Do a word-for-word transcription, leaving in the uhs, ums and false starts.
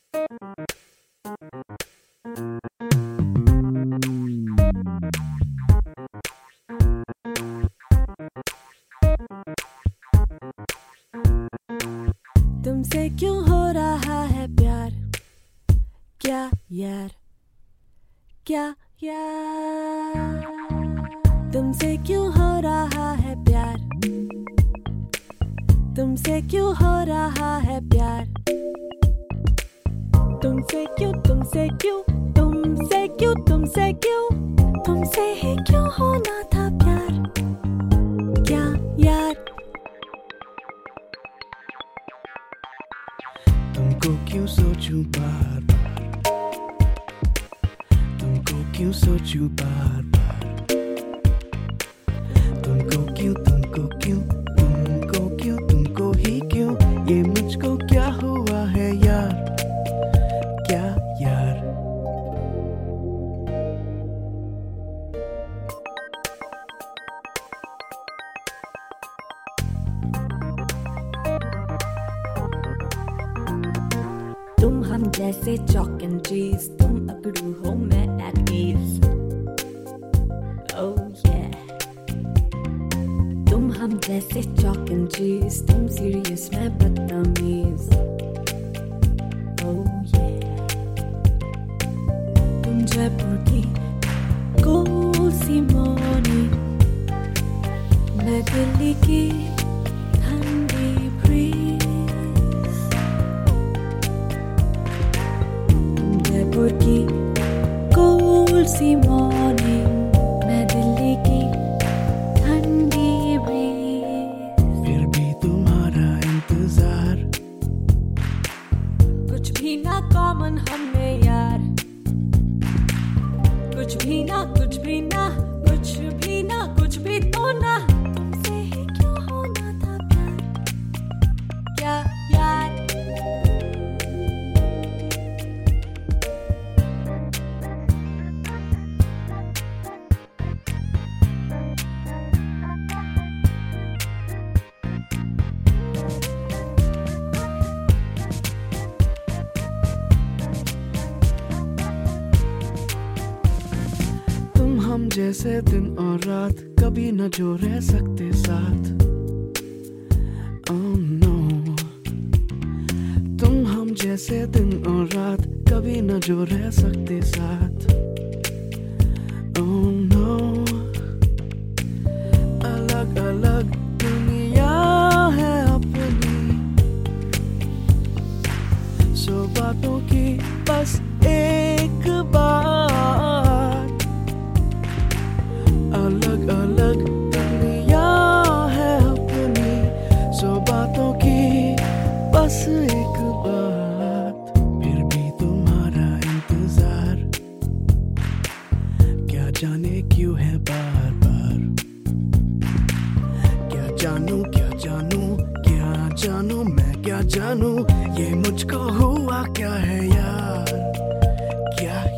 तुमसे क्यों हो रहा है प्यार, क्या यार, क्या यार। तुमसे क्यों हो रहा है प्यार, तुमसे क्यों हो रहा है प्यार। तुमसे क्यों, तुमसे क्यों, तुमसे क्यों, तुमसे क्यों, तुमसे ही क्यों होना था प्यार, क्या यार। तुमको क्यों सोचूं बार बार, तुमको क्यों सोचूं बार बार। तुमको क्यों, तुमको क्यों, तुमको क्यों, तुमको ही क्यों, ये मुझको क्या हुआ है यार, क्या यार। तुम हम जैसे चॉक एंड चीज, तुम अकड़ू हो मैं एट ईज। Oh yeah। तुम हम जैसे चॉक एंड चीज, तुम सीरियस मैं बदतमीज। Oh yeah। तुम जयपुर की कोल सी मॉर्निंग, मैं दिल्ली की ठंडी ब्रीज। जयपुर की कोल सी मॉर्निंग, मैं दिल्ली की ठंडी ब्रीज। फिर भी तुम्हारा इंतजार, कुछ भी ना कॉमन हमें यार, कुछ भी ना, कुछ भी ना, कुछ भी ना, कुछ भी तो ना। तुमसे ही क्यों होना था प्यार, क्या यार। तुम हम जैसे दिन और रात, कभी न जो रह सकते साथ। Oh no। तुम हम जैसे दिन और रात, कभी न जो रह सकते साथ। Oh no। अलग अलग दुनिया है अपनी, सौ बातों की बस एक बात। अलग अलग दुनिया है अपनी, सौ बातों की बस एक बात। फिर भी तुम्हारा इंतजार, क्या जाने क्यों है बार बार। क्या जानूं, क्या जानूं, क्या जानूं, मैं क्या जानूं, ये मुझको हुआ क्या है यार, क्या